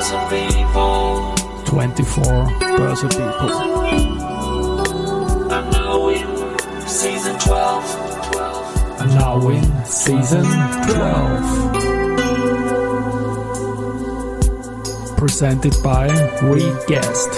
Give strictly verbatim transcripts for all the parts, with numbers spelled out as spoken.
Börse People. twenty-four Börse People. And now in season twelve. And now in season twelve. Presented by Reguest.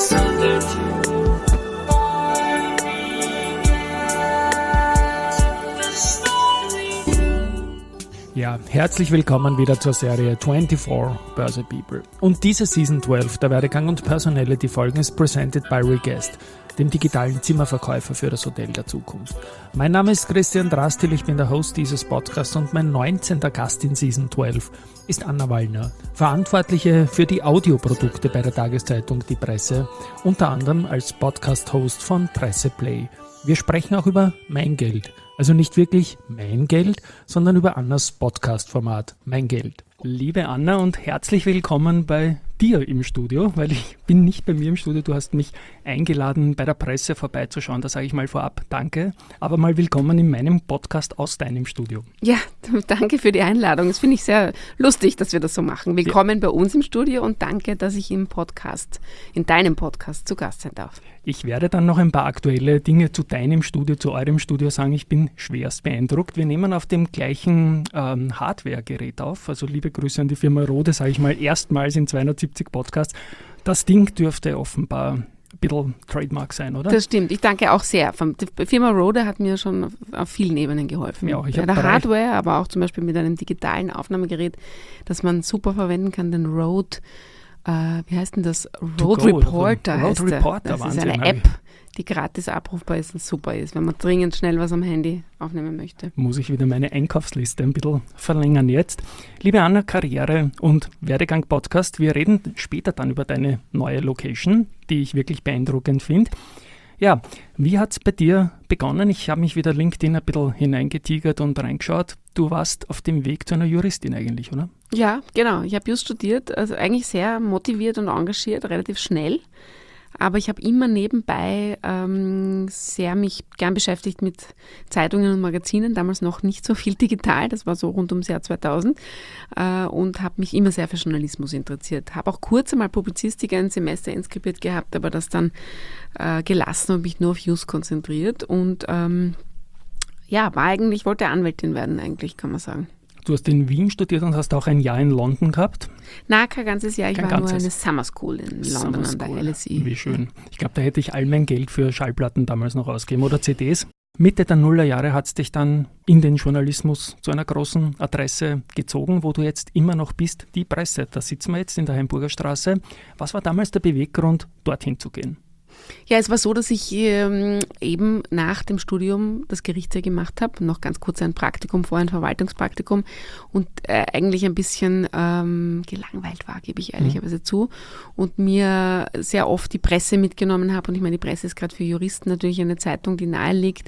Ja, herzlich willkommen wieder zur Serie twenty-four Börse People. Und diese Season zwölf, der Werdegang und Personality Folgen, ist presented by Reguest, dem digitalen Zimmerverkäufer für das Hotel der Zukunft. Mein Name ist Christian Drastil, ich bin der Host dieses Podcasts und mein neunzehnter Gast in Season zwölf ist Anna Wallner, Verantwortliche für die Audioprodukte bei der Tageszeitung Die Presse, unter anderem als Podcast-Host von Presseplay. Wir sprechen auch über Mein Geld. Also nicht wirklich mein Geld, sondern über Annas Podcast-Format Mein Geld. Liebe Anna und herzlich willkommen bei dir im Studio, weil ich bin nicht bei mir im Studio. Du hast mich eingeladen, bei der Presse vorbeizuschauen. Da sage ich mal vorab Danke, aber mal willkommen in meinem Podcast aus deinem Studio. Ja, danke für die Einladung. Das finde ich sehr lustig, dass wir das so machen. Willkommen ja. bei uns im Studio und danke, dass ich im Podcast, in deinem Podcast zu Gast sein darf. Ich werde dann noch ein paar aktuelle Dinge zu deinem Studio, zu eurem Studio sagen. Ich bin schwerst beeindruckt. Wir nehmen auf dem gleichen ähm, Hardware-Gerät auf. Also liebe Grüße an die Firma Rode, sage ich mal, erstmals in zweihundertsiebzig Podcasts. Das Ding dürfte offenbar ein bisschen Trademark sein, oder? Das stimmt. Ich danke auch sehr. Die Firma Rode hat mir schon auf vielen Ebenen geholfen. Ja, ich bei der Hardware, aber auch zum Beispiel mit einem digitalen Aufnahmegerät, das man super verwenden kann, den Rode. Uh, wie heißt denn das? Road Reporter heißt Road Reporter, das Wahnsinn, ist eine App, die gratis abrufbar ist und super ist, wenn man dringend schnell was am Handy aufnehmen möchte. Muss ich wieder meine Einkaufsliste ein bisschen verlängern jetzt. Liebe Anna, Karriere und Werdegang-Podcast, wir reden später dann über deine neue Location, die ich wirklich beeindruckend finde. Ja, wie hat es bei dir begonnen? Ich habe mich wieder LinkedIn ein bisschen hineingetigert und reingeschaut. Du warst auf dem Weg zu einer Juristin eigentlich, oder? Ja, genau. Ich habe Just studiert, also eigentlich sehr motiviert und engagiert, relativ schnell. Aber ich habe immer nebenbei ähm, sehr mich gern beschäftigt mit Zeitungen und Magazinen, damals noch nicht so viel digital, das war so rund ums Jahr zweitausend äh, und habe mich immer sehr für Journalismus interessiert. Habe auch kurz einmal Publizistik ein Semester inskribiert gehabt, aber das dann äh, gelassen und mich nur auf Just konzentriert und ähm, ja, war eigentlich, wollte Anwältin werden eigentlich, kann man sagen. Du hast in Wien studiert und hast auch ein Jahr in London gehabt? Nein, kein ganzes Jahr. Ich kein war ganzes. nur eine Summer School in London an der L S E. Wie schön. Ich glaube, da hätte ich all mein Geld für Schallplatten damals noch ausgegeben oder C Ds. Mitte der Nullerjahre hat es dich dann in den Journalismus zu einer großen Adresse gezogen, wo du jetzt immer noch bist, die Presse. Da sitzen wir jetzt in der Heimburger Straße. Was war damals der Beweggrund, dorthin zu gehen? Ja, es war so, dass ich ähm, eben nach dem Studium das Gerichtsjahr gemacht habe, noch ganz kurz ein Praktikum vor, ein Verwaltungspraktikum und äh, eigentlich ein bisschen ähm, gelangweilt war, gebe ich ehrlicherweise mhm. zu und mir sehr oft die Presse mitgenommen habe und ich meine, die Presse ist gerade für Juristen natürlich eine Zeitung, die nahe liegt,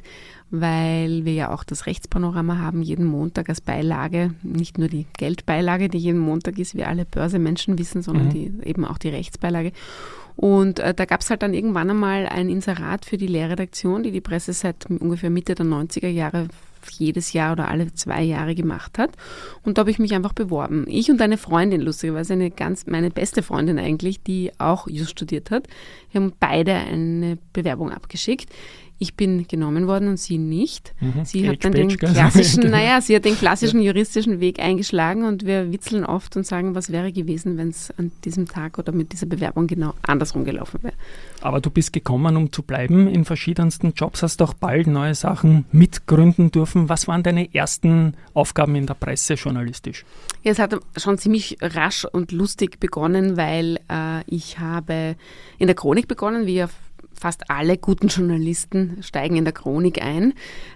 weil wir ja auch das Rechtspanorama haben, jeden Montag als Beilage, nicht nur die Geldbeilage, die jeden Montag ist, wie alle Börsemenschen wissen, sondern mhm. die, eben auch die Rechtsbeilage. Und äh, da gab es halt dann irgendwann einmal ein Inserat für die Lehrredaktion, die die Presse seit ungefähr Mitte der neunziger Jahre jedes Jahr oder alle zwei Jahre gemacht hat. Und da habe ich mich einfach beworben. Ich und eine Freundin, lustigerweise eine ganz, meine beste Freundin eigentlich, die auch Just studiert hat. Wir haben beide eine Bewerbung abgeschickt. Ich bin genommen worden und sie nicht. Mhm. Sie hat dann den klassischen, naja, sie hat den klassischen juristischen Weg eingeschlagen und wir witzeln oft und sagen, was wäre gewesen, wenn es an diesem Tag oder mit dieser Bewerbung genau andersrum gelaufen wäre. Aber du bist gekommen, um zu bleiben in verschiedensten Jobs, hast auch bald neue Sachen mitgründen dürfen. Was waren deine ersten Aufgaben in der Presse journalistisch? Ja, es hat schon ziemlich rasch und lustig begonnen, weil äh, ich habe in der Chronik begonnen, wie ja fast alle guten Journalisten steigen in der Chronik ein.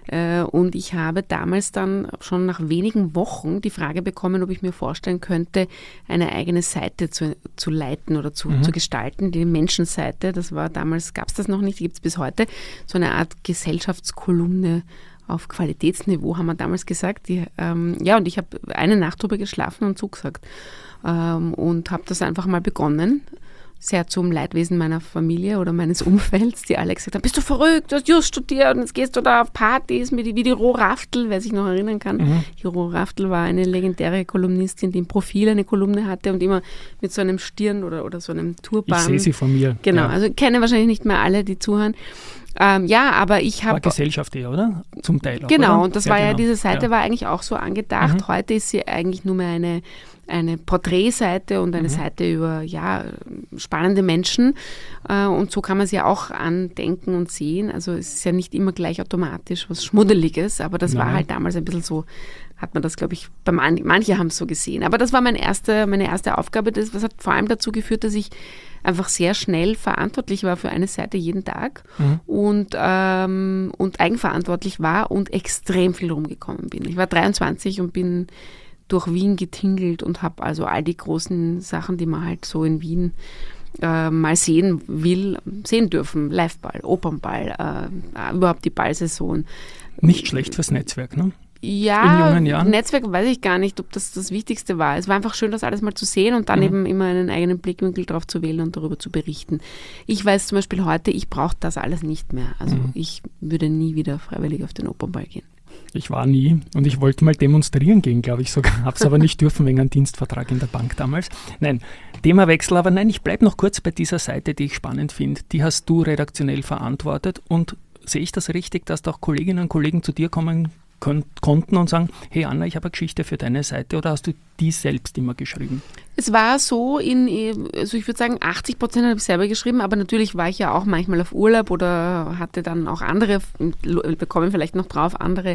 Und ich habe damals dann schon nach wenigen Wochen die Frage bekommen, ob ich mir vorstellen könnte, eine eigene Seite zu, zu leiten oder zu, mhm. zu gestalten, die Menschenseite. Das war damals, gab es das noch nicht, gibt es bis heute, so eine Art Gesellschaftskolumne auf Qualitätsniveau, haben wir damals gesagt. Die, ähm, ja, und ich habe eine Nacht drüber geschlafen und zugesagt ähm, und habe das einfach mal begonnen. sehr zum Leidwesen meiner Familie oder meines Umfelds, die alle gesagt haben, bist du verrückt, du hast just studiert und jetzt gehst du da auf Partys mit, wie die Ro Raftel, wer sich noch erinnern kann. Mhm. Die Ro Raftel war eine legendäre Kolumnistin, die im Profil eine Kolumne hatte und immer mit so einem Stirn oder, oder so einem Turban. Ich sehe sie von mir. Genau, ja. Also kennen wahrscheinlich nicht mehr alle, die zuhören. Ähm, ja, aber ich habe... War Gesellschaft eher, oder? Zum Teil auch, Genau, oder? und das ja, war ja, genau. diese Seite ja. war eigentlich auch so angedacht. Mhm. Heute ist sie eigentlich nur mehr eine, eine Porträtseite und eine Mhm. Seite über ja, spannende Menschen. Äh, und so kann man sie auch andenken und sehen. Also es ist ja nicht immer gleich automatisch was Schmuddeliges, aber das Nein. war halt damals ein bisschen so, hat man das, glaube ich, bei man, manche haben es so gesehen. Aber das war mein erste, meine erste Aufgabe. Das was hat vor allem dazu geführt, dass ich einfach sehr schnell verantwortlich war für eine Seite jeden Tag mhm. und, ähm, und eigenverantwortlich war und extrem viel rumgekommen bin. Ich war dreiundzwanzig und bin durch Wien getingelt und habe also all die großen Sachen, die man halt so in Wien äh, mal sehen will, sehen dürfen. Liveball, Opernball, äh, überhaupt die Ballsaison. Nicht schlecht fürs Netzwerk, ne? Ja, in jungen Jahren? Netzwerk weiß ich gar nicht, ob das das Wichtigste war. Es war einfach schön, das alles mal zu sehen und dann mhm. eben immer einen eigenen Blickwinkel drauf zu wählen und darüber zu berichten. Ich weiß zum Beispiel heute, ich brauche das alles nicht mehr. Also mhm. ich würde nie wieder freiwillig auf den Opernball gehen. Ich war nie und ich wollte mal demonstrieren gehen, glaube ich sogar. Habe es aber nicht dürfen wegen einem Dienstvertrag in der Bank damals. Nein, Themawechsel, aber nein, ich bleibe noch kurz bei dieser Seite, die ich spannend finde. Die hast du redaktionell verantwortet und sehe ich das richtig, dass da auch Kolleginnen und Kollegen zu dir kommen kon- konnten und sagen, hey Anna, ich habe eine Geschichte für deine Seite, oder hast du die selbst immer geschrieben? Es war so, in, also ich würde sagen, achtzig Prozent habe ich selber geschrieben, aber natürlich war ich ja auch manchmal auf Urlaub oder hatte dann auch andere, wir kommen vielleicht noch drauf, andere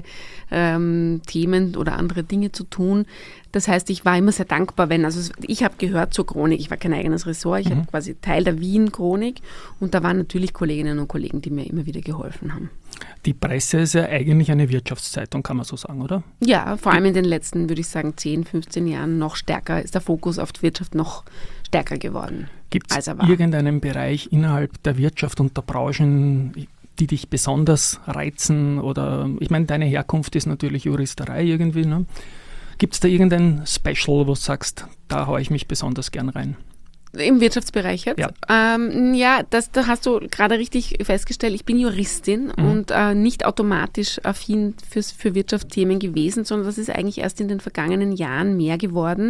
ähm, Themen oder andere Dinge zu tun. Das heißt, ich war immer sehr dankbar, wenn, also ich habe gehört zur Chronik, ich war kein eigenes Ressort, ich mhm. habe quasi Teil der Wien-Chronik und da waren natürlich Kolleginnen und Kollegen, die mir immer wieder geholfen haben. Die Presse ist ja eigentlich eine Wirtschaftszeitung, kann man so sagen, oder? Ja, vor allem in den letzten, würde ich sagen, zehn, fünfzehn Jahren noch stärker, ist der Fokus auf die Wirtschaft noch stärker geworden. Gibt es irgendeinen Bereich innerhalb der Wirtschaft und der Branchen, die dich besonders reizen? Oder, ich meine, deine Herkunft ist natürlich Juristerei irgendwie, ne? Gibt es da irgendein Special, wo du sagst, da haue ich mich besonders gern rein? Im Wirtschaftsbereich jetzt? Ja, ähm, ja das, da hast du gerade richtig festgestellt, ich bin Juristin mhm. und äh, nicht automatisch affin fürs, für Wirtschaftsthemen gewesen, sondern das ist eigentlich erst in den vergangenen Jahren mehr geworden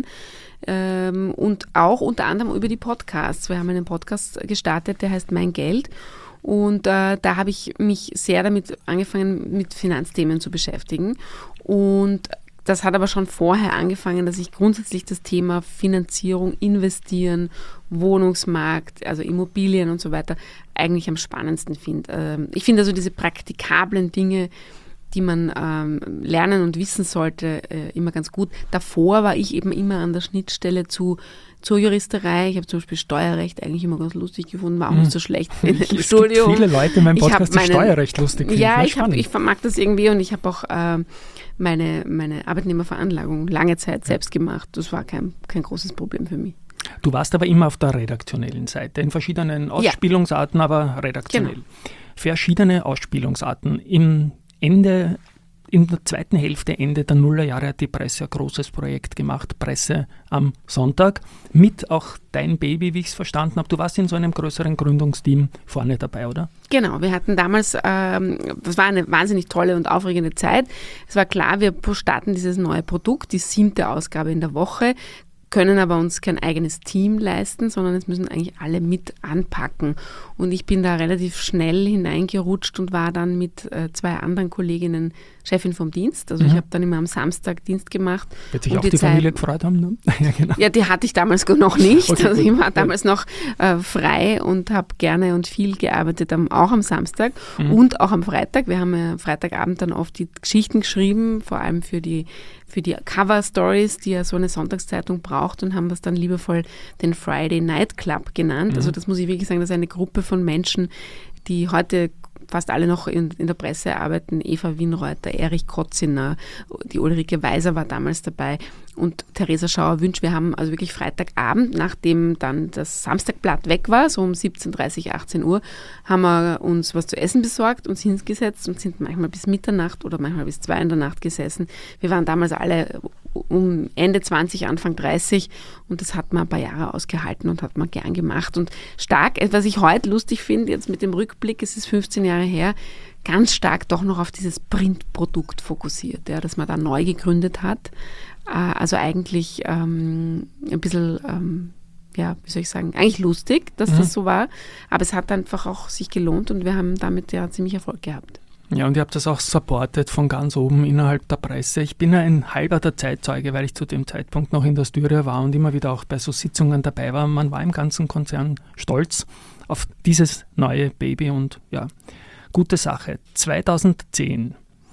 ähm, und auch unter anderem über die Podcasts. Wir haben einen Podcast gestartet, der heißt Mein Geld. Und äh, da habe ich mich sehr damit angefangen, mit Finanzthemen zu beschäftigen. Und das hat aber schon vorher angefangen, dass ich grundsätzlich das Thema Finanzierung, Investieren, Wohnungsmarkt, also Immobilien und so weiter eigentlich am spannendsten finde. Ich finde also diese praktikablen Dinge, die man ähm, lernen und wissen sollte, äh, immer ganz gut. Davor war ich eben immer an der Schnittstelle zu, zur Juristerei. Ich habe zum Beispiel Steuerrecht eigentlich immer ganz lustig gefunden, war auch nicht so schlecht im es Studium. Es gibt viele Leute in meinem Podcast, die meine, Steuerrecht lustig finden. Ja, ja ich, hab, ich mag das irgendwie und ich habe auch äh, meine, meine Arbeitnehmerveranlagung lange Zeit selbst gemacht. Das war kein, kein großes Problem für mich. Du warst aber immer auf der redaktionellen Seite, in verschiedenen Ausspielungsarten, ja. aber redaktionell. Genau. Verschiedene Ausspielungsarten. Im Ende, in der zweiten Hälfte, Ende der Nullerjahre hat die Presse ein großes Projekt gemacht, Presse am Sonntag, mit auch dein Baby, wie ich es verstanden habe. Du warst in so einem größeren Gründungsteam vorne dabei, oder? Genau, wir hatten damals, ähm, das war eine wahnsinnig tolle und aufregende Zeit. Es war klar, wir starten dieses neue Produkt, die siebte Ausgabe in der Woche, können aber uns kein eigenes Team leisten, sondern es müssen eigentlich alle mit anpacken. Und ich bin da relativ schnell hineingerutscht und war dann mit äh, zwei anderen Kolleginnen Chefin vom Dienst. Also mhm. ich habe dann immer am Samstag Dienst gemacht. Wird sich auch die, die Zeit, Familie gefreut haben, ne? Ja, genau. Ja, die hatte ich damals noch nicht. Okay, also ich war damals noch äh, frei und habe gerne und viel gearbeitet, am, auch am Samstag mhm. und auch am Freitag. Wir haben ja Freitagabend dann oft die Geschichten geschrieben, vor allem für die für die Cover-Stories, die ja so eine Sonntagszeitung braucht, und haben das dann liebevoll den Friday Night Club genannt. Mhm. Also das muss ich wirklich sagen, das ist eine Gruppe von Menschen, die heute fast alle noch in, in der Presse arbeiten. Eva Wienreuter, Erich Kotziner, die Ulrike Weiser war damals dabei und Theresa Schauer-Wünsch. Wir haben also wirklich Freitagabend, nachdem dann das Samstagblatt weg war, so um siebzehn Uhr dreißig, achtzehn Uhr, haben wir uns was zu essen besorgt, uns hingesetzt und sind manchmal bis Mitternacht oder manchmal bis zwei in der Nacht gesessen. Wir waren damals alle um Ende zwanzig, Anfang dreißig und das hat man ein paar Jahre ausgehalten und hat man gern gemacht. Und stark, was ich heute lustig finde, jetzt mit dem Rückblick, es ist fünfzehn Jahre her, ganz stark doch noch auf dieses Printprodukt fokussiert, ja, das man da neu gegründet hat. Also eigentlich ähm, ein bisschen, ähm, ja, wie soll ich sagen, eigentlich lustig, dass mhm. das so war, aber es hat einfach auch sich gelohnt und wir haben damit ja ziemlich Erfolg gehabt. Ja, und ihr habt das auch supportet von ganz oben innerhalb der Presse. Ich bin ja ein halber der Zeitzeuge, weil ich zu dem Zeitpunkt noch in der Styria war und immer wieder auch bei so Sitzungen dabei war. Man war im ganzen Konzern stolz auf dieses neue Baby und ja, gute Sache. zweitausendzehn.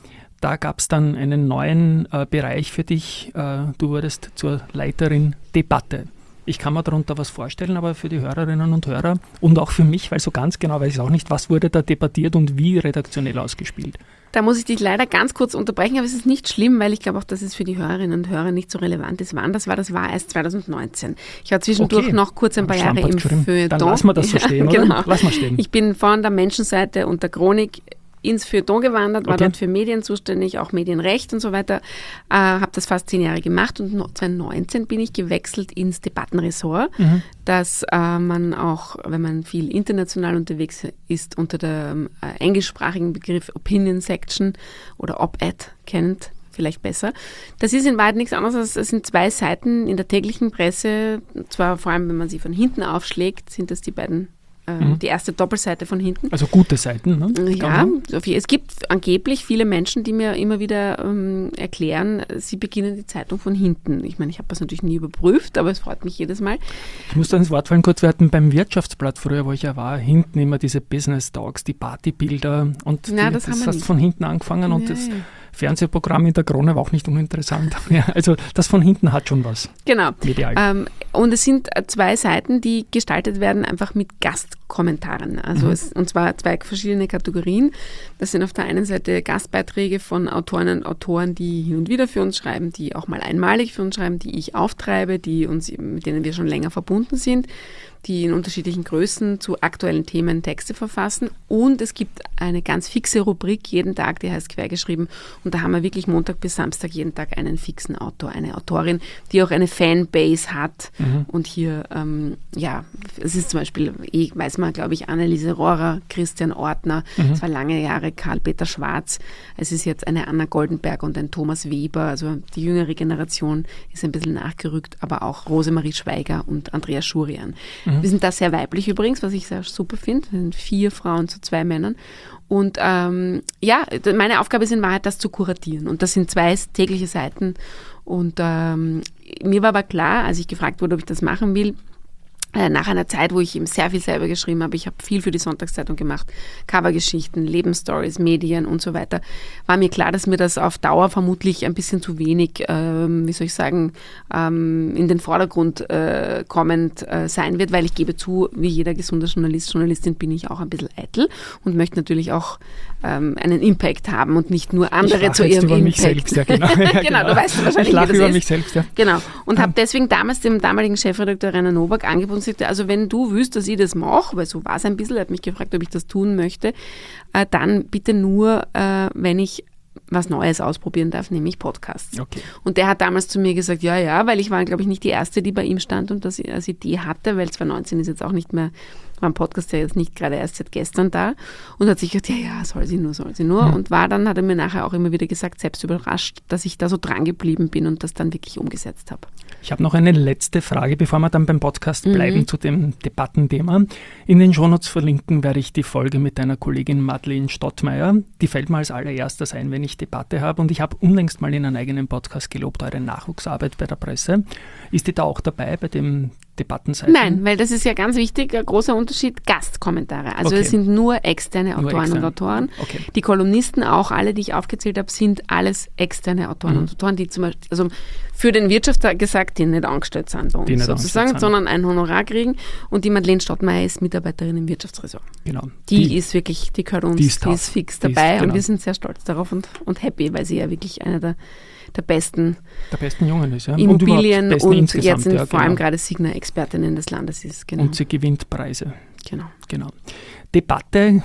Da gab es dann einen neuen äh, Bereich für dich. Äh, du wurdest zur Leiterin Debatte. Ich kann mir darunter was vorstellen, aber für die Hörerinnen und Hörer und auch für mich, weil so ganz genau weiß ich auch nicht, was wurde da debattiert und wie redaktionell ausgespielt. Da muss ich dich leider ganz kurz unterbrechen, aber es ist nicht schlimm, weil ich glaube auch, dass es für die Hörerinnen und Hörer nicht so relevant ist. Wann das war, das war erst zweitausendneunzehn. Ich war zwischendurch okay. noch kurz ein paar Jahre im Feuilleton. Dann lassen wir das so stehen, ja, genau. oder? Lass mal stehen. Ich bin von der Menschenseite und der Chronik ins Feuilleton gewandert, war okay. dort für Medien zuständig, auch Medienrecht und so weiter, äh, habe das fast zehn Jahre gemacht und zweitausendneunzehn bin ich gewechselt ins Debattenressort, mhm. das äh, man auch, wenn man viel international unterwegs ist, unter dem äh, englischsprachigen Begriff Opinion Section oder Op-Ed kennt, vielleicht besser. Das ist in Wahrheit nichts anderes, als es sind zwei Seiten in der täglichen Presse, zwar vor allem, wenn man sie von hinten aufschlägt, sind das die beiden Mhm. die erste Doppelseite von hinten. Also gute Seiten, ne? Ja, es gibt angeblich viele Menschen, die mir immer wieder ähm, erklären, sie beginnen die Zeitung von hinten. Ich meine, ich habe das natürlich nie überprüft, aber es freut mich jedes Mal. Ich muss da ins Wort fallen kurz, wir hatten beim Wirtschaftsblatt früher, wo ich ja war, hinten immer diese Business Talks, die Partybilder und Na, die, das, das haben hast wir von hinten angefangen ja, und das ja. Fernsehprogramm in der Krone war auch nicht uninteressant. Ja, also das von hinten hat schon was. Genau. Medial. Ähm, und es sind zwei Seiten, die gestaltet werden einfach mit Gastkommentaren. Also mhm. es, und zwar zwei verschiedene Kategorien. Das sind auf der einen Seite Gastbeiträge von Autorinnen und Autoren, die hin und wieder für uns schreiben, die auch mal einmalig für uns schreiben, die ich auftreibe, die uns, mit denen wir schon länger verbunden sind, die in unterschiedlichen Größen zu aktuellen Themen Texte verfassen. Und es gibt eine ganz fixe Rubrik jeden Tag, die heißt Quergeschrieben. Und da haben wir wirklich Montag bis Samstag jeden Tag einen fixen Autor, eine Autorin, die auch eine Fanbase hat. Mhm. Und hier, ähm, ja, es ist zum Beispiel, eh, weiß man, glaube ich, Anneliese Rohrer, Christian Ortner, mhm. es war lange Jahre Karl-Peter Schwarz. Es ist jetzt eine Anna Goldenberg und ein Thomas Weber. Also die jüngere Generation ist ein bisschen nachgerückt, aber auch Rosemarie Schweiger und Andreas Schurian. Mhm. Wir sind da sehr weiblich übrigens, was ich sehr super finde. Wir sind vier Frauen zu zwei Männern. Und ähm, ja, meine Aufgabe ist in Wahrheit, das zu kuratieren. Und das sind zwei tägliche Seiten. Und ähm, mir war aber klar, als ich gefragt wurde, ob ich das machen will, nach einer Zeit, wo ich eben sehr viel selber geschrieben habe, ich habe viel für die Sonntagszeitung gemacht, Covergeschichten, Lebensstories, Medien und so weiter, war mir klar, dass mir das auf Dauer vermutlich ein bisschen zu wenig, ähm, wie soll ich sagen, ähm, in den Vordergrund äh, kommend äh, sein wird, weil ich gebe zu, wie jeder gesunde Journalist, Journalistin bin ich auch ein bisschen eitel und möchte natürlich auch ähm, einen Impact haben und nicht nur andere zu ihrem über Impact. Mich selbst, ja, genau. Ja, genau, genau, du weißt wahrscheinlich, ich lache wie das über ist. mich selbst, ja. Genau, und habe deswegen damals dem damaligen Chefredakteur Rainer Nowak angeboten, also wenn du wüsst, dass ich das mache, weil so war es ein bisschen, er hat mich gefragt, ob ich das tun möchte, äh, dann bitte nur, äh, wenn ich was Neues ausprobieren darf, nämlich Podcasts. Okay. Und der hat damals zu mir gesagt, ja, ja, weil ich war, glaube ich, nicht die Erste, die bei ihm stand und das als Idee hatte, weil zweitausendneunzehn ist jetzt auch nicht mehr, war ein Podcast, der jetzt nicht gerade erst seit gestern da und hat sich gedacht, ja, ja, soll sie nur, soll sie nur. Mhm. Und war dann, hat er mir nachher auch immer wieder gesagt, selbst überrascht, dass ich da so dran geblieben bin und das dann wirklich umgesetzt habe. Ich habe noch eine letzte Frage, bevor wir dann beim Podcast bleiben Mhm. zu dem Debattenthema. In den Shownotes verlinken werde ich die Folge mit deiner Kollegin Madeleine Stottmeier. Die fällt mir als allererstes ein, wenn ich Debatte habe. Und ich habe unlängst mal in einem eigenen Podcast gelobt, eure Nachwuchsarbeit bei der Presse. Ist die da auch dabei bei dem Debattenseiten? Nein, weil das ist ja ganz wichtig, ein großer Unterschied, Gastkommentare. Also Okay. es sind nur externe Nur Autoren externe. und Autoren. Okay. Die Kolumnisten, auch alle, die ich aufgezählt habe, sind alles externe Autoren Mhm. und Autoren, die zum Beispiel, also für den Wirtschafter gesagt, die nicht angestellt sind bei uns Die nicht sozusagen, angestellt sind. sondern ein Honorar kriegen. Und die Madeleine Stottmeier ist Mitarbeiterin im Wirtschaftsressort. Genau. Die, ist wirklich, die gehört uns, die die ist ist, tough. fix Die ist- dabei genau. und wir sind sehr stolz darauf und, und happy, weil sie ja wirklich eine der, der besten der besten Jungen ist, ja. Immobilien und, überhaupt besten und insgesamt, jetzt sind ja, vor allem genau. gerade Signa-Expertinnen des Landes ist. Genau. Und sie gewinnt Preise. genau. Genau. Debatte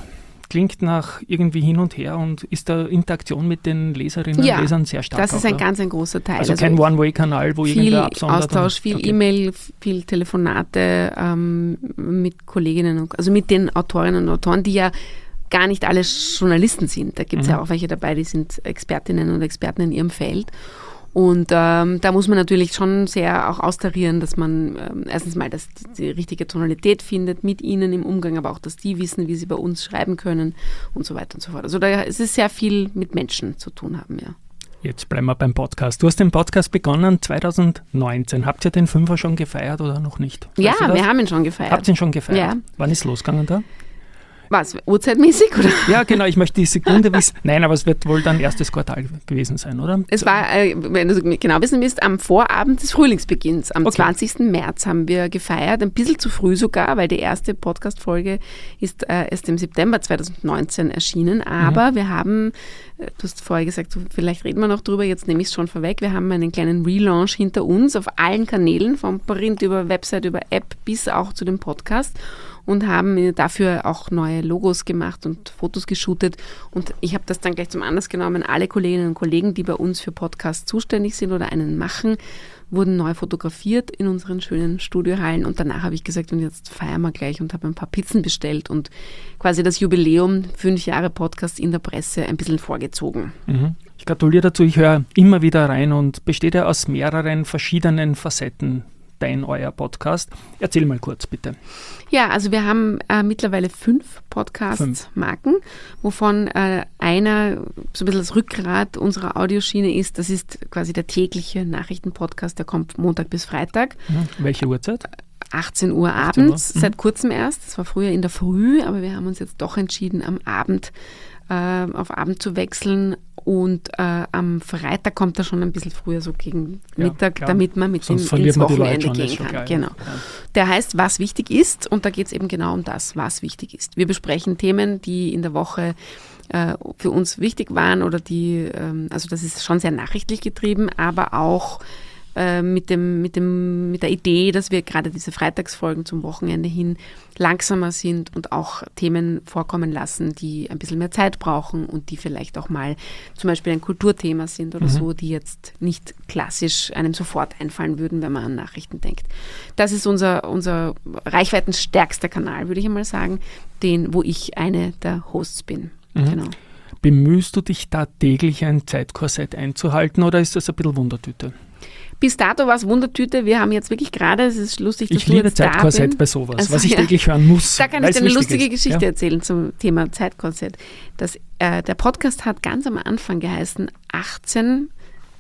klingt nach irgendwie hin und her und ist da Interaktion mit den Leserinnen Ja, und Lesern sehr stark. das ist auch, ein oder? ganz ein großer Teil. Also kein One-Way-Kanal, wo viel irgendwer absondert. Austausch, und, viel okay. E-Mail, viel Telefonate ähm, mit Kolleginnen, und, also mit den Autorinnen und Autoren, die ja gar nicht alle Journalisten sind. Da gibt es Mhm. ja auch welche dabei, die sind Expertinnen und Experten in ihrem Feld. Und ähm, da muss man natürlich schon sehr auch austarieren, dass man ähm, erstens mal dass die richtige Tonalität findet mit ihnen im Umgang, aber auch, dass die wissen, wie sie bei uns schreiben können und so weiter und so fort. Also da es ist sehr viel mit Menschen zu tun haben, ja. Jetzt bleiben wir beim Podcast. Du hast den Podcast begonnen zwanzig neunzehn. Habt ihr den Fünfer schon gefeiert oder noch nicht? Weißt Ja, du das? wir haben ihn schon gefeiert. Habt ihr ihn schon gefeiert? Ja. Wann ist losgegangen da? Was, urzeitmäßig? Oder? Ja, genau, ich möchte die Sekunde wissen. Nein, aber es wird wohl dann erstes Quartal gewesen sein, oder? Es war, äh, wenn du genau wissen willst, am Vorabend des Frühlingsbeginns. Am Okay. zwanzigsten März haben wir gefeiert, ein bisschen zu früh sogar, weil die erste Podcast-Folge ist äh, erst im September zwanzig neunzehn erschienen. Aber mhm. wir haben, äh, du hast vorher gesagt, so, vielleicht reden wir noch drüber, jetzt nehme ich es schon vorweg, wir haben einen kleinen Relaunch hinter uns auf allen Kanälen, vom Print über Website, über App bis auch zu dem Podcast. Und haben dafür auch neue Logos gemacht und Fotos geshootet. Und ich habe das dann gleich zum Anlass genommen. Alle Kolleginnen und Kollegen, die bei uns für Podcasts zuständig sind oder einen machen, wurden neu fotografiert in unseren schönen Studiohallen. Und danach habe ich gesagt, und jetzt feiern wir gleich, und habe ein paar Pizzen bestellt und quasi das Jubiläum, fünf Jahre Podcast in der Presse, ein bisschen vorgezogen. Mhm. Ich gratuliere dazu. Ich höre immer wieder rein und besteht ja aus mehreren verschiedenen Facetten. Dein, euer Podcast. Erzähl mal kurz, bitte. Ja, also wir haben äh, mittlerweile fünf Podcast-Marken, wovon äh, einer so ein bisschen das Rückgrat unserer Audioschiene ist. Das ist quasi der tägliche Nachrichtenpodcast, der kommt Montag bis Freitag. Mhm. Welche Uhrzeit? achtzehn Uhr achtzehn Uhr. abends, Mhm. seit kurzem erst. Das war früher in der Früh, aber wir haben uns jetzt doch entschieden, am Abend äh, auf Abend zu wechseln. Und äh, am Freitag kommt er schon ein bisschen früher, so gegen Ja, Mittag, klar. damit man mit Sonst dem verliert ins man die Leute Wochenende schon, ist gehen schon kann. klar, Genau. ja. Der heißt Was wichtig ist, und da geht es eben genau um das, was wichtig ist. Wir besprechen Themen, die in der Woche äh, für uns wichtig waren oder die, ähm, also das ist schon sehr nachrichtlich getrieben, aber auch äh, mit, dem, mit, dem, mit der Idee, dass wir gerade diese Freitagsfolgen zum Wochenende hin langsamer sind und auch Themen vorkommen lassen, die ein bisschen mehr Zeit brauchen und die vielleicht auch mal zum Beispiel ein Kulturthema sind oder mhm. so, die jetzt nicht klassisch einem sofort einfallen würden, wenn man an Nachrichten denkt. Das ist unser, unser reichweitenstärkster Kanal, würde ich einmal sagen, den, wo ich eine der Hosts bin. Mhm. Genau. Bemühst du dich da täglich ein Zeitkorsett einzuhalten oder ist das ein bisschen Wundertüte? Bis dato war es Wundertüte. Wir haben jetzt wirklich gerade, es ist lustig, dass ich du liebe jetzt da Zeitkorsett bin. bei sowas, Also, was ich ja. täglich hören muss. Da kann ich dir eine lustige ist. Geschichte ja? erzählen zum Thema Zeitkorsett. Das, äh, der Podcast hat ganz am Anfang geheißen achtzehn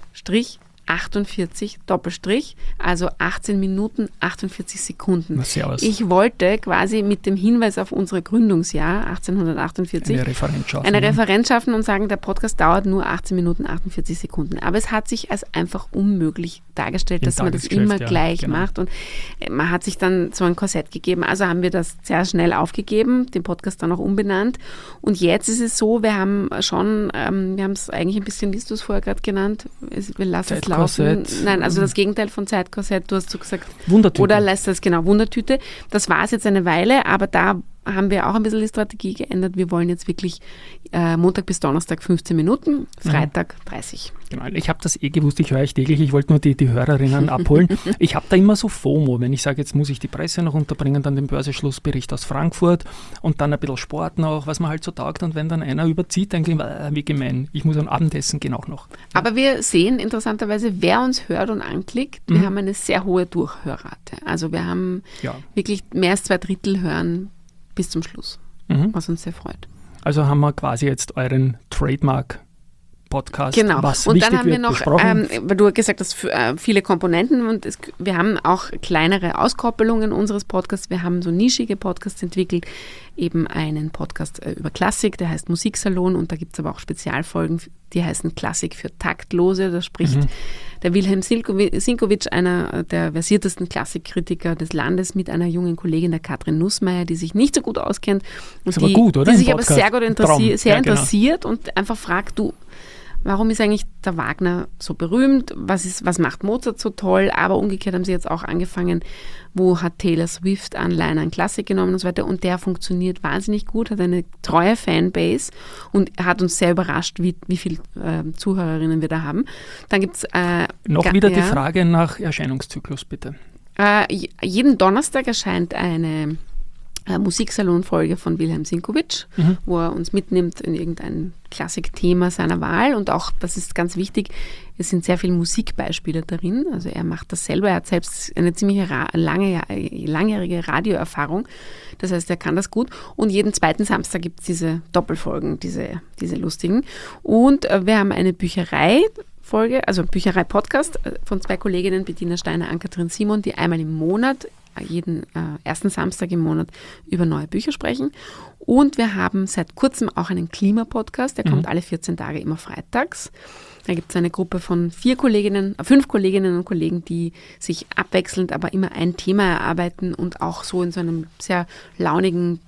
achtundvierzig Doppelstrich, also achtzehn Minuten, achtundvierzig Sekunden. Na, servus. Ich wollte quasi mit dem Hinweis auf unser Gründungsjahr achtzehnhundertachtundvierzig eine Referenz schaffen. eine Referenz schaffen und sagen, der Podcast dauert nur achtzehn Minuten, achtundvierzig Sekunden. Aber es hat sich als einfach unmöglich dargestellt, Im dass man das Tagesgeschäft, immer ja, gleich genau. macht. Und man hat sich dann so ein Korsett gegeben. Also haben wir das sehr schnell aufgegeben, den Podcast dann auch umbenannt. Und jetzt ist es so, wir haben schon, ähm, wir haben es eigentlich ein bisschen, wie du es vorher gerade genannt, es, wir lassen es laufen. Nein, also das Gegenteil von Zeitkorsett, du hast so gesagt. Wundertüte. Oder lässt das, genau, Wundertüte. Das war es jetzt eine Weile, aber da haben wir auch ein bisschen die Strategie geändert. Wir wollen jetzt wirklich äh, Montag bis Donnerstag fünfzehn Minuten, Freitag dreißig. Genau, ich habe das eh gewusst, ich höre euch täglich, ich wollte nur die, die Hörerinnen abholen. Ich habe da immer so FOMO, wenn ich sage, jetzt muss ich die Presse noch unterbringen, dann den Börsenschlussbericht aus Frankfurt und dann ein bisschen Sport noch, was man halt so taugt. Und wenn dann einer überzieht, dann denke ich, wie gemein, ich muss am Abendessen gehen auch noch. Aber wir sehen interessanterweise, wer uns hört und anklickt, wir mhm. haben eine sehr hohe Durchhörrate. Also wir haben ja. wirklich mehr als zwei Drittel hören bis zum Schluss, mhm. was uns sehr freut. Also haben wir quasi jetzt euren Trademark Podcast, genau. was und wichtig dann haben wir wird, noch, besprochen. ähm, weil du gesagt hast, für, äh, viele Komponenten und es, wir haben auch kleinere Auskoppelungen unseres Podcasts. Wir haben so nischige Podcasts entwickelt, eben einen Podcast äh, über Klassik, der heißt Musiksalon und da gibt es aber auch Spezialfolgen, die heißen Klassik für Taktlose. Da spricht mhm. der Wilhelm Sinkovic, einer der versiertesten Klassikkritiker des Landes, mit einer jungen Kollegin, der Katrin Nussmeier, die sich nicht so gut auskennt und ist die, aber gut, oder? die sich aber Podcast. sehr gut interessi- Traum. sehr ja, genau. interessiert und einfach fragt, du, warum ist eigentlich der Wagner so berühmt, was, ist, was macht Mozart so toll, aber umgekehrt haben sie jetzt auch angefangen, wo hat Taylor Swift Anleihen an Klassik genommen und so weiter und der funktioniert wahnsinnig gut, hat eine treue Fanbase und hat uns sehr überrascht, wie, wie viele äh, Zuhörerinnen wir da haben. Dann gibt's äh, Noch ga, wieder ja, die Frage nach Erscheinungszyklus, bitte. Äh, jeden Donnerstag erscheint eine Musiksalonfolge von Wilhelm Sinkowitsch, mhm. wo er uns mitnimmt in irgendein Klassikthema seiner Wahl und auch, das ist ganz wichtig, es sind sehr viele Musikbeispiele darin, also er macht das selber, er hat selbst eine ziemlich lange, langjährige Radioerfahrung, das heißt, er kann das gut und jeden zweiten Samstag gibt es diese Doppelfolgen, diese, diese lustigen und wir haben eine Bücherei Folge, also Bücherei-Podcast von zwei Kolleginnen, Bettina Steiner, Ann-Kathrin Simon, die einmal im Monat jeden äh, ersten Samstag im Monat über neue Bücher sprechen. Und wir haben seit kurzem auch einen Klimapodcast, der mhm. kommt alle vierzehn Tage immer freitags. Da gibt es eine Gruppe von vier Kolleginnen, äh, fünf Kolleginnen und Kollegen, die sich abwechselnd aber immer ein Thema erarbeiten und auch so in so einem sehr launigen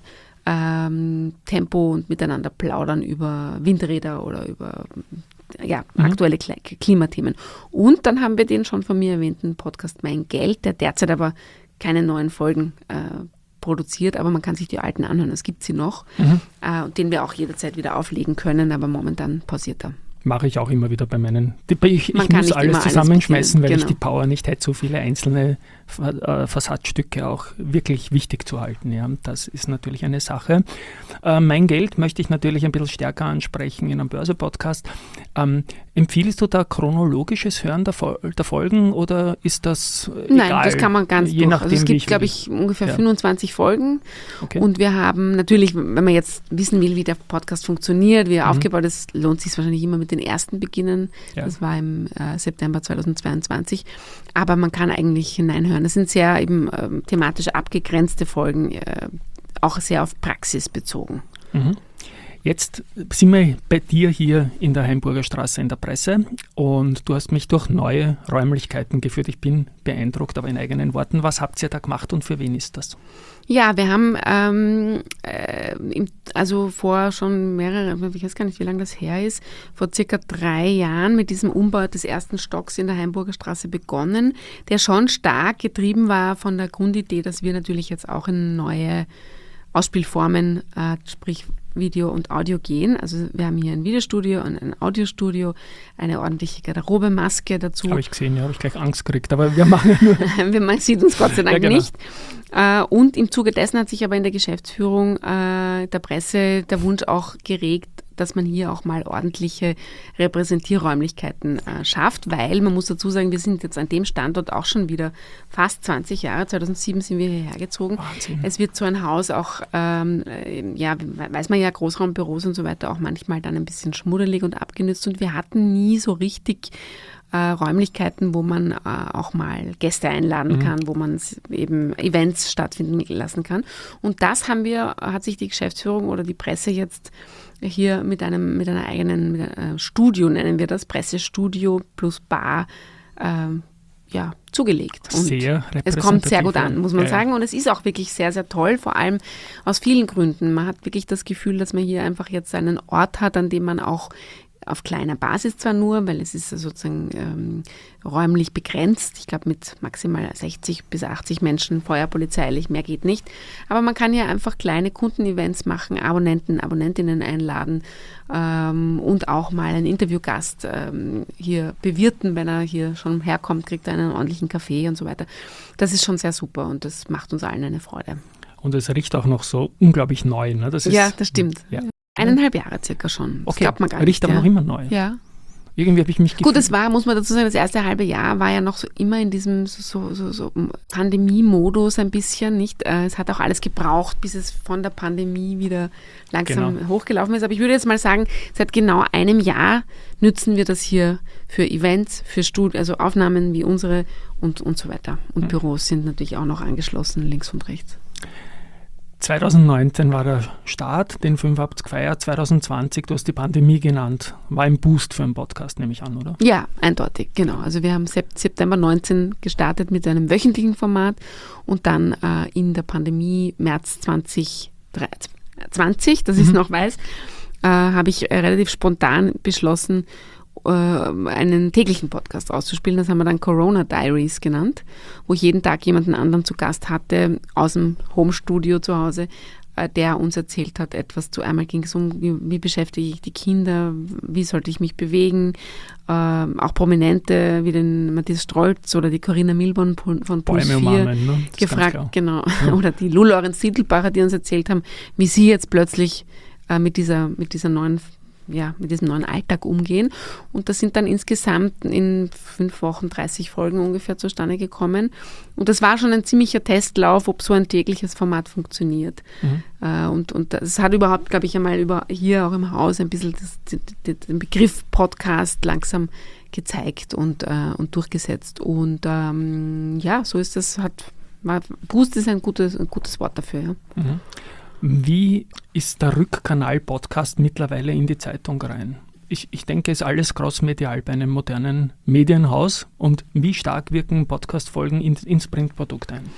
ähm, Tempo und miteinander plaudern über Windräder oder über ja, mhm. aktuelle Klimathemen. Und dann haben wir den schon von mir erwähnten Podcast Mein Geld, der derzeit aber keine neuen Folgen äh, produziert, aber man kann sich die alten anhören. Es gibt sie noch, mhm. äh, den wir auch jederzeit wieder auflegen können, aber momentan pausiert er. Mache ich auch immer wieder bei meinen. Ich, ich muss alles zusammenschmeißen, alles weil genau. ich die Power nicht hätte, so viele einzelne äh, Versatzstücke auch wirklich wichtig zu halten. Ja. Das ist natürlich eine Sache. Äh, mein Geld möchte ich natürlich ein bisschen stärker ansprechen in einem Börse-Podcast. Ähm, empfiehlst du da chronologisches Hören der, Fol- der Folgen oder ist das egal? Nein, das kann man ganz je durch. Nachdem, also es gibt, glaube ich, ungefähr ja. fünfundzwanzig Folgen okay. und wir haben natürlich, wenn man jetzt wissen will, wie der Podcast funktioniert, wie er mhm. aufgebaut ist, lohnt es sich wahrscheinlich immer mit den ersten beginnen. Ja. Das war im äh, September zweitausendzweiundzwanzig. Aber man kann eigentlich hineinhören. Das sind sehr eben ähm, thematisch abgegrenzte Folgen, äh, auch sehr auf Praxis bezogen. Mhm. Jetzt sind wir bei dir hier in der Hainburger Straße in der Presse und du hast mich durch neue Räumlichkeiten geführt. Ich bin beeindruckt, aber in eigenen Worten. Was habt ihr da gemacht und für wen ist das? Ja, wir haben ähm, äh, also vor schon mehrere, ich weiß gar nicht, wie lange das her ist, vor circa drei Jahren mit diesem Umbau des ersten Stocks in der Hainburger Straße begonnen, der schon stark getrieben war von der Grundidee, dass wir natürlich jetzt auch in neue Ausspielformen, äh, sprich Video und Audio gehen. Also wir haben hier ein Videostudio und ein Audiostudio, eine ordentliche Garderobemaske dazu. Habe ich gesehen, ja, habe ich gleich Angst gekriegt, aber wir machen nur... Man sieht uns Gott sei Dank ja, genau. nicht. Und im Zuge dessen hat sich aber in der Geschäftsführung der Presse der Wunsch auch geregt, dass man hier auch mal ordentliche Repräsentierräumlichkeiten äh, schafft, weil man muss dazu sagen, wir sind jetzt an dem Standort auch schon wieder fast zwanzig Jahre, zweitausendsieben sind wir hierher gezogen. Wahnsinn. Es wird so ein Haus auch, ähm, ja, weiß man ja, Großraumbüros und so weiter auch manchmal dann ein bisschen schmuddelig und abgenützt und wir hatten nie so richtig Äh, Räumlichkeiten, wo man äh, auch mal Gäste einladen mhm. kann, wo man eben Events stattfinden lassen kann. Und das haben wir, hat sich die Geschäftsführung oder die Presse jetzt hier mit einem mit einer eigenen mit einem, äh, Studio, nennen wir das, Pressestudio plus Bar, äh, ja, zugelegt. Und sehr es kommt sehr gut an, muss man ja, sagen. Und es ist auch wirklich sehr, sehr toll, vor allem aus vielen Gründen. Man hat wirklich das Gefühl, dass man hier einfach jetzt einen Ort hat, an dem man auch auf kleiner Basis zwar nur, weil es ist sozusagen ähm, räumlich begrenzt, ich glaube mit maximal sechzig bis achtzig Menschen, feuerpolizeilich, mehr geht nicht, aber man kann ja einfach kleine Kundenevents machen, Abonnenten, Abonnentinnen einladen ähm, und auch mal einen Interviewgast ähm, hier bewirten, wenn er hier schon herkommt, kriegt er einen ordentlichen Kaffee und so weiter. Das ist schon sehr super und das macht uns allen eine Freude. Und es riecht auch noch so unglaublich neu. Ne? Das ist, ja, das stimmt. Ja. Eineinhalb Jahre circa schon. Das okay, glaubt man gar riecht nicht, aber ja. noch immer neu. Ja. Irgendwie habe ich mich gefühlt. Gut, das war, muss man dazu sagen, das erste halbe Jahr war ja noch so immer in diesem so, so, so Pandemie-Modus ein bisschen, nicht? Es hat auch alles gebraucht, bis es von der Pandemie wieder langsam genau. hochgelaufen ist. Aber ich würde jetzt mal sagen, seit genau einem Jahr nützen wir das hier für Events, für Studi- also Aufnahmen wie unsere und, und so weiter. Und mhm. Büros sind natürlich auch noch angeschlossen, links und rechts. zweitausendneunzehn war der Start, den fünf habt ihr gefeiert. zweitausendzwanzig, du hast die Pandemie genannt, war ein Boost für einen Podcast, nehme ich an, oder? Ja, eindeutig, genau. Also wir haben September neunzehn gestartet mit einem wöchentlichen Format und dann äh, in der Pandemie März zwanzig zwanzig, das ich mhm. noch weiß, äh, habe ich relativ spontan beschlossen, äh, einen täglichen Podcast auszuspielen. Das haben wir dann Corona Diaries genannt, wo ich jeden Tag jemanden anderen zu Gast hatte aus dem Homestudio zu Hause, äh, der uns erzählt hat etwas zu. Einmal ging es um, wie, wie beschäftige ich die Kinder, wie sollte ich mich bewegen, äh, auch Prominente wie den Matthias Strolz oder die Corinna Milborn von Puls Bäume vier umarmen, ne? gefragt, genau, ja. Oder die Lou-Lorenz Siedelbacher, die uns erzählt haben, wie sie jetzt plötzlich äh, mit dieser, mit dieser neuen ja, mit diesem neuen Alltag umgehen. Und das sind dann insgesamt in fünf Wochen dreißig Folgen ungefähr zustande gekommen. Und das war schon ein ziemlicher Testlauf, ob so ein tägliches Format funktioniert. Mhm. Äh, und, und das hat überhaupt, glaube ich, einmal über hier auch im Haus ein bisschen das, den Begriff Podcast langsam gezeigt und, äh, und durchgesetzt. Und ähm, ja, so ist das, hat, war, Boost ist ein gutes, ein gutes Wort dafür. Ja. Mhm. Wie ist der Rückkanal-Podcast mittlerweile in die Zeitung rein? Ich, ich denke, es ist alles crossmedial bei einem modernen Medienhaus. Und wie stark wirken Podcast-Folgen in, ins Printprodukt ein?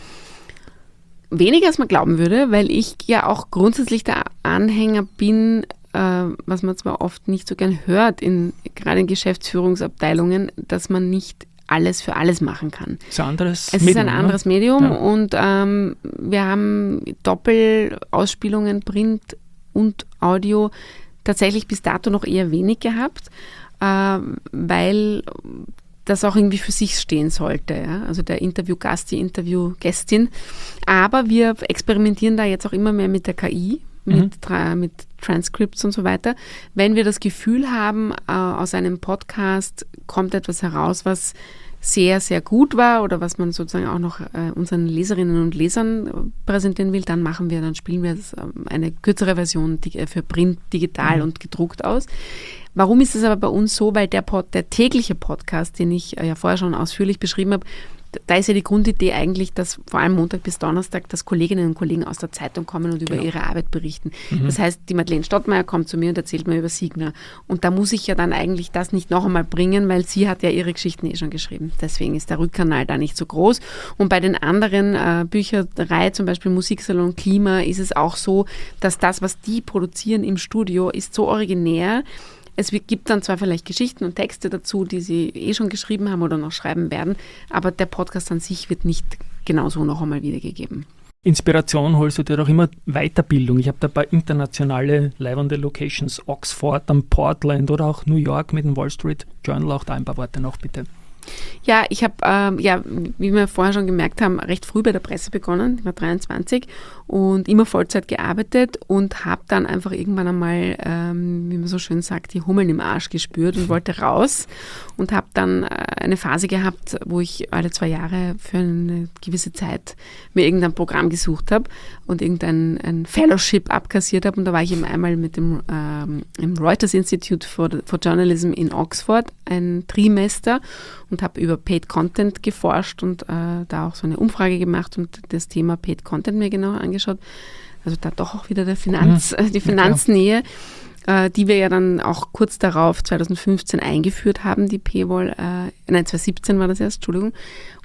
Weniger, als man glauben würde, weil ich ja auch grundsätzlich der Anhänger bin, äh, was man zwar oft nicht so gern hört, in, gerade in Geschäftsführungsabteilungen, dass man nicht alles für alles machen kann. Es ist ein anderes es Medium, ist ein anderes ne? Medium, ja. Und ähm, wir haben Doppelausspielungen, Print und Audio tatsächlich bis dato noch eher wenig gehabt, äh, weil das auch irgendwie für sich stehen sollte. Ja? Also der Interviewgast, die Interviewgästin. Aber wir experimentieren da jetzt auch immer mehr mit der K I, mit, mhm. tra- mit Transcripts und so weiter. Wenn wir das Gefühl haben, äh, aus einem Podcast kommt etwas heraus, was sehr, sehr gut war oder was man sozusagen auch noch äh, unseren Leserinnen und Lesern äh, präsentieren will, dann machen wir, dann spielen wir das, äh, eine kürzere Version die, für Print, digital mhm. und gedruckt aus. Warum ist es aber bei uns so? Weil der, Pod, der tägliche Podcast, den ich äh, ja vorher schon ausführlich beschrieben habe, da ist ja die Grundidee eigentlich, dass vor allem Montag bis Donnerstag, dass Kolleginnen und Kollegen aus der Zeitung kommen und über genau. ihre Arbeit berichten. Mhm. Das heißt, die Madeleine Stottmeier kommt zu mir und erzählt mir über Signa. Und da muss ich ja dann eigentlich das nicht noch einmal bringen, weil sie hat ja ihre Geschichten eh schon geschrieben. Deswegen ist der Rückkanal da nicht so groß. Und bei den anderen äh, Bücherei, zum Beispiel Musiksalon Klima, ist es auch so, dass das, was die produzieren im Studio, ist so originär. Es gibt dann zwar vielleicht Geschichten und Texte dazu, die sie eh schon geschrieben haben oder noch schreiben werden, aber der Podcast an sich wird nicht genauso noch einmal wiedergegeben. Inspiration holst du dir doch immer Weiterbildung. Ich habe da ein paar internationale leibende Locations, Oxford, dann Portland oder auch New York mit dem Wall Street Journal. Auch da ein paar Worte noch, bitte. Ja, ich habe, ähm, ja, wie wir vorher schon gemerkt haben, recht früh bei der Presse begonnen. Ich war dreiundzwanzig und immer Vollzeit gearbeitet und habe dann einfach irgendwann einmal, ähm, wie man so schön sagt, die Hummeln im Arsch gespürt und wollte raus und habe dann äh, eine Phase gehabt, wo ich alle zwei Jahre für eine gewisse Zeit mir irgendein Programm gesucht habe und irgendein ein Fellowship abkassiert habe. Und da war ich eben einmal mit dem ähm, im Reuters Institute for, for Journalism in Oxford, ein Trimester, und habe über Paid Content geforscht und äh, da auch so eine Umfrage gemacht und das Thema Paid Content mir genauer angeschaut. Also da doch auch wieder der Finanz, mhm. die Finanznähe, äh, die wir ja dann auch kurz darauf zwanzig fünfzehn eingeführt haben, die Paywall, äh, nein, zwanzig siebzehn war das erst, Entschuldigung.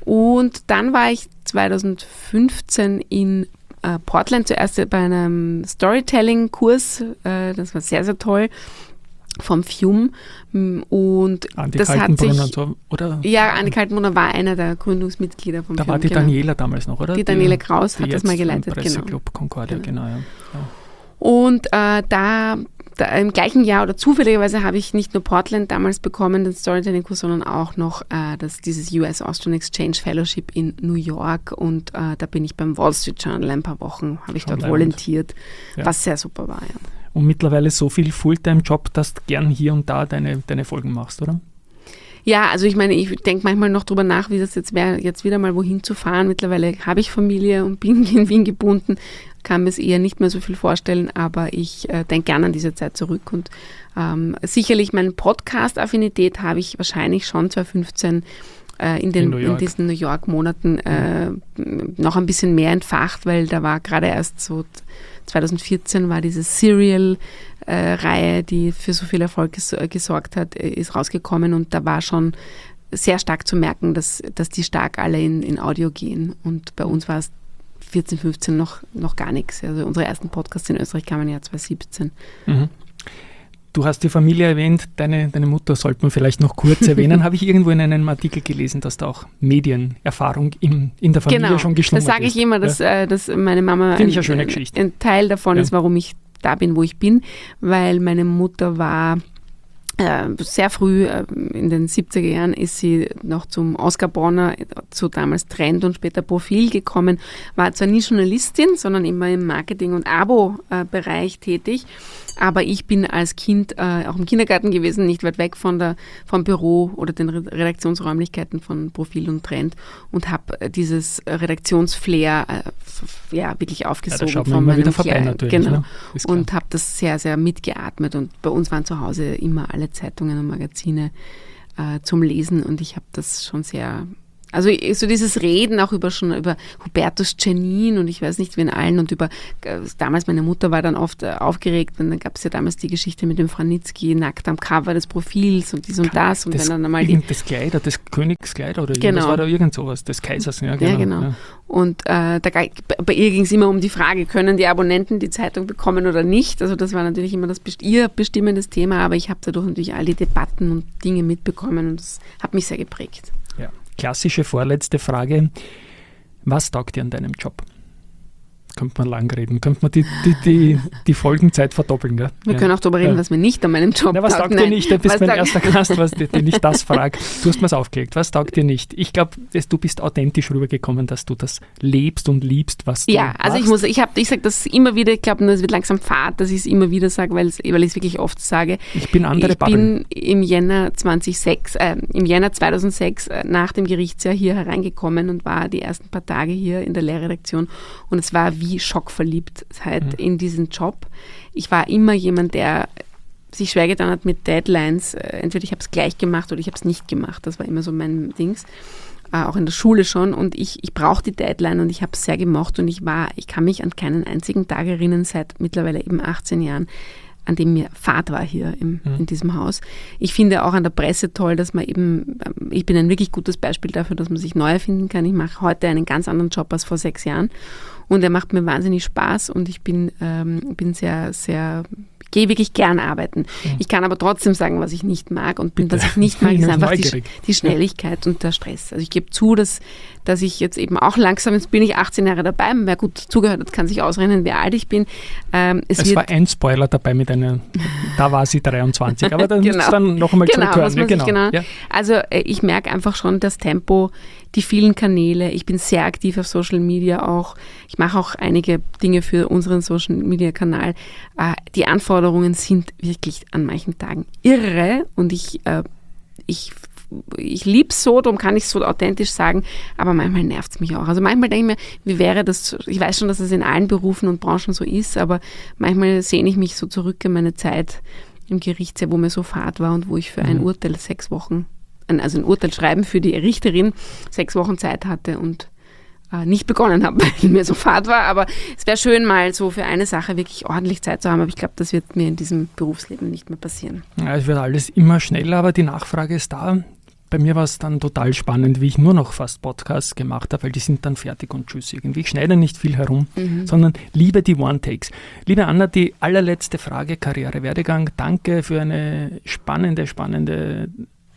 Und dann war ich zwanzig fünfzehn in äh, Portland zuerst bei einem Storytelling-Kurs, äh, das war sehr, sehr toll, vom Fume, und Andi das hat sich, so, oder? Ja, Andi Kaltenbrunner war einer der Gründungsmitglieder vom da Fume. Da war die genau. Daniela damals noch, oder? Die Daniela Kraus die hat das mal geleitet, Presseclub genau. Concordia, genau, genau ja. ja. Und äh, da, da im gleichen Jahr oder zufälligerweise habe ich nicht nur Portland damals bekommen, den Storytelling-Kurs, sondern auch noch äh, das, dieses U S Austrian Exchange Fellowship in New York, und äh, da bin ich beim Wall Street Journal ein paar Wochen, habe ich Schon dort volontiert, ja. was sehr super war, ja. Und mittlerweile so viel Fulltime-Job, dass du gern hier und da deine, deine Folgen machst, oder? Ja, also ich meine, ich denke manchmal noch drüber nach, wie das jetzt wäre, jetzt wieder mal wohin zu fahren. Mittlerweile habe ich Familie und bin in Wien gebunden, kann mir es eher nicht mehr so viel vorstellen, aber ich äh, denke gerne an diese Zeit zurück. Und ähm, sicherlich meine Podcast-Affinität habe ich wahrscheinlich schon zwanzig fünfzehn äh, in, den, in, in diesen New York-Monaten äh, mhm. noch ein bisschen mehr entfacht, weil da war gerade erst so zwanzig vierzehn war diese Serial-Reihe, äh, die für so viel Erfolg ges- gesorgt hat, äh, ist rausgekommen, und da war schon sehr stark zu merken, dass, dass die stark alle in, in Audio gehen, und bei uns war es vierzehn, fünfzehn noch, noch gar nichts. Also unsere ersten Podcasts in Österreich kamen ja zwanzig siebzehn. Mhm. du hast die Familie erwähnt, deine, deine Mutter sollte man vielleicht noch kurz erwähnen. Habe ich irgendwo in einem Artikel gelesen, dass da auch Medienerfahrung im, in der Familie genau, schon geschlummert ist. Das sage ich immer, dass, ja. äh, dass meine Mama Finde ich ein, eine schöne Geschichte. ein Teil davon ja. ist, warum ich da bin, wo ich bin, weil meine Mutter war äh, sehr früh, äh, in den siebziger Jahren, ist sie noch zum Oskar Bronner, zu damals Trend und später Profil gekommen, war zwar nie Journalistin, sondern immer im Marketing- und Abo-Bereich tätig, aber ich bin als Kind äh, auch im Kindergarten gewesen, nicht weit weg von der, vom Büro oder den Redaktionsräumlichkeiten von Profil und Trend und habe äh, dieses Redaktionsflair äh, f- ja, wirklich aufgesogen. Ja, da von meinem wieder vorbei Kleid. natürlich. Genau. Ne? Und habe das sehr, sehr mitgeatmet und bei uns waren zu Hause immer alle Zeitungen und Magazine äh, zum Lesen und ich habe das schon sehr... Also so dieses Reden auch über schon über Hubertus Cenin und ich weiß nicht wen allen und über, damals meine Mutter war dann oft aufgeregt und dann gab es ja damals die Geschichte mit dem Franitzky nackt am Cover des Profils und dies und das und das, wenn dann einmal die... Das Kleider, das Königskleider oder genau. Das war da irgend sowas, des Kaisers. Ja, genau. Ja, genau. Ja. Und äh, da, bei ihr ging es immer um die Frage, können die Abonnenten die Zeitung bekommen oder nicht? Also das war natürlich immer das ihr bestimmendes Thema, aber ich habe dadurch natürlich all die Debatten und Dinge mitbekommen und das hat mich sehr geprägt. Ja. Klassische vorletzte Frage. Was taugt dir an deinem Job? Könnte man lang reden. Könnte man die, die, die, die Folgenzeit verdoppeln. Gell? Wir ja. können auch darüber reden, ja. was mir nicht an meinem Job Na, was taugt. taugt dir nicht? Du bist was mein taugt erster Gast, was, den ich das frage. Du hast mir es aufgelegt. Was taugt dir nicht? Ich glaube, du bist authentisch rübergekommen, dass du das lebst und liebst, was du Ja, also machst. ich muss, ich habe, ich sage das immer wieder, ich glaube, es wird langsam fad, dass ich es immer wieder sage, weil, weil ich es wirklich oft sage. Ich bin andere Ich Bubble. bin im Jänner zweitausendsechs, äh, im Jänner zweitausendsechs äh, nach dem Gerichtsjahr hier hereingekommen und war die ersten paar Tage hier in der Lehrredaktion und es war wie schockverliebt halt mhm. in diesen Job. Ich war immer jemand, der sich schwer getan hat mit Deadlines. Entweder ich habe es gleich gemacht oder ich habe es nicht gemacht. Das war immer so mein Dings. Äh, auch in der Schule schon. Und ich, ich brauche die Deadline und ich habe es sehr gemocht. Und ich war, ich kann mich an keinen einzigen Tag erinnern, seit mittlerweile eben achtzehn Jahren, an dem mir Fahrt war hier im, mhm. in diesem Haus. Ich finde auch an der Presse toll, dass man eben, ich bin ein wirklich gutes Beispiel dafür, dass man sich neu erfinden kann. Ich mache heute einen ganz anderen Job als vor sechs Jahren und er macht mir wahnsinnig Spaß und ich bin, ähm, bin sehr, sehr, gehe wirklich gern arbeiten. Mhm. Ich kann aber trotzdem sagen, was ich nicht mag und Bitte. was ich nicht mag, ist einfach die, Neugierig. die Schnelligkeit ja. und der Stress. Also ich gebe zu, dass, dass ich jetzt eben auch langsam, jetzt bin ich achtzehn Jahre dabei, wer gut zugehört hat, kann sich ausrechnen, wie alt ich bin. Ähm, es es wird, war ein Spoiler dabei mit einer, da war sie dreiundzwanzig, aber dann genau. muss dann noch einmal genau, zurückhören. muss man Ja, sich genau. genau. Ja. Also äh, ich merke einfach schon das Tempo, die vielen Kanäle. Ich bin sehr aktiv auf Social Media auch. Ich mache auch einige Dinge für unseren Social Media Kanal. Äh, die Anforderungen sind wirklich an manchen Tagen irre und ich, äh, ich, ich liebe es so, darum kann ich es so authentisch sagen, aber manchmal nervt es mich auch. Also manchmal denke ich mir, wie wäre das, ich weiß schon, dass es in allen Berufen und Branchen so ist, aber manchmal sehne ich mich so zurück in meine Zeit im Gerichtssaal, wo mir so fad war und wo ich für ein Mhm. Urteil sechs Wochen also ein Urteil schreiben für die Richterin, sechs Wochen Zeit hatte und äh, nicht begonnen habe, weil mir so fad war. Aber es wäre schön, mal so für eine Sache wirklich ordentlich Zeit zu haben. Aber ich glaube, das wird mir in diesem Berufsleben nicht mehr passieren. Ja, es wird alles immer schneller, aber die Nachfrage ist da. Bei mir war es dann total spannend, wie ich nur noch fast Podcasts gemacht habe, weil die sind dann fertig und tschüss irgendwie. Ich schneide nicht viel herum, mhm. sondern liebe die One-Takes. Liebe Anna, die allerletzte Frage, Karriere, Werdegang. Danke für eine spannende, spannende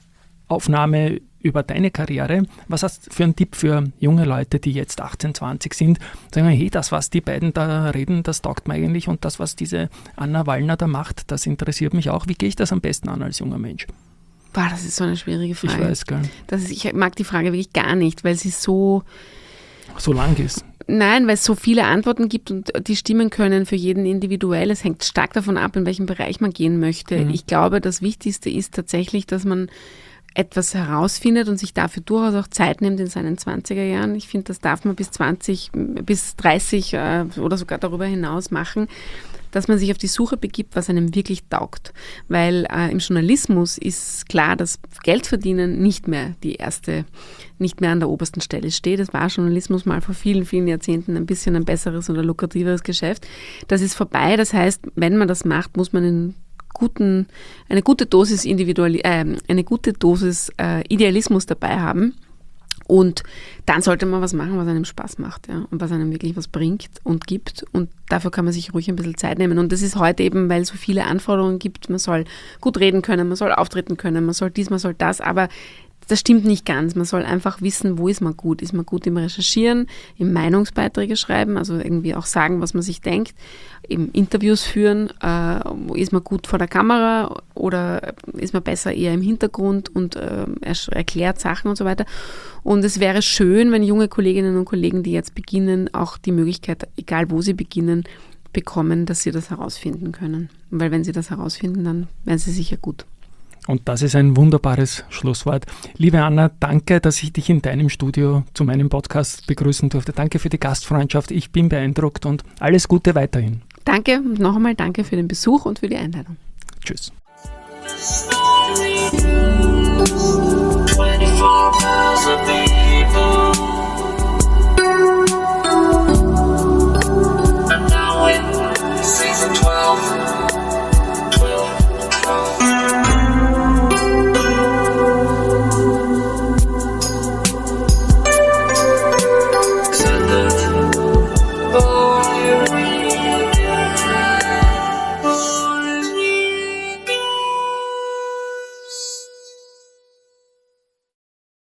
Aufnahme über deine Karriere. Was hast du für einen Tipp für junge Leute, die jetzt achtzehn, zwanzig sind? Sagen wir, hey, das, was die beiden da reden, das taugt mir eigentlich und das, was diese Anna Wallner da macht, das interessiert mich auch. Wie gehe ich das am besten an als junger Mensch? Boah, das ist so eine schwierige Frage. Ich weiß, gell. Das ist, ich mag die Frage wirklich gar nicht, weil sie so... So lang ist. Nein, weil es so viele Antworten gibt und die stimmen können für jeden individuell. Es hängt stark davon ab, in welchem Bereich man gehen möchte. Mhm. Ich glaube, das Wichtigste ist tatsächlich, dass man etwas herausfindet und sich dafür durchaus auch Zeit nimmt in seinen zwanziger Jahren. Ich finde, das darf man bis zwanzig, bis dreißig äh, oder sogar darüber hinaus machen, dass man sich auf die Suche begibt, was einem wirklich taugt. Weil äh, im Journalismus ist klar, dass Geldverdienen nicht mehr die erste, nicht mehr an der obersten Stelle steht. Es war Journalismus mal vor vielen, vielen Jahrzehnten ein bisschen ein besseres oder lukrativeres Geschäft. Das ist vorbei. Das heißt, wenn man das macht, muss man in Guten, eine gute Dosis Individual, äh, eine gute Dosis äh, Idealismus dabei haben Und dann sollte man was machen, was einem Spaß macht, ja, und was einem wirklich was bringt und gibt. Und dafür kann man sich ruhig ein bisschen Zeit nehmen. Und das ist heute eben, weil es so viele Anforderungen gibt. Man soll gut reden können, man soll auftreten können, man soll dies, man soll das. Aber das stimmt nicht ganz. Man soll einfach wissen, wo ist man gut. Ist man gut im Recherchieren, im Meinungsbeiträge schreiben, also irgendwie auch sagen, was man sich denkt, eben Interviews führen. Äh, ist man gut vor der Kamera oder ist man besser eher im Hintergrund und äh, erklärt Sachen und so weiter. Und es wäre schön, wenn junge Kolleginnen und Kollegen, die jetzt beginnen, auch die Möglichkeit, egal wo sie beginnen, bekommen, dass sie das herausfinden können. Weil wenn sie das herausfinden, dann werden sie sicher gut. Und das ist ein wunderbares Schlusswort. Liebe Anna, danke, dass ich dich in deinem Studio zu meinem Podcast begrüßen durfte. Danke für die Gastfreundschaft. Ich bin beeindruckt und alles Gute weiterhin. Danke und noch einmal danke für den Besuch und für die Einladung. Tschüss. Story.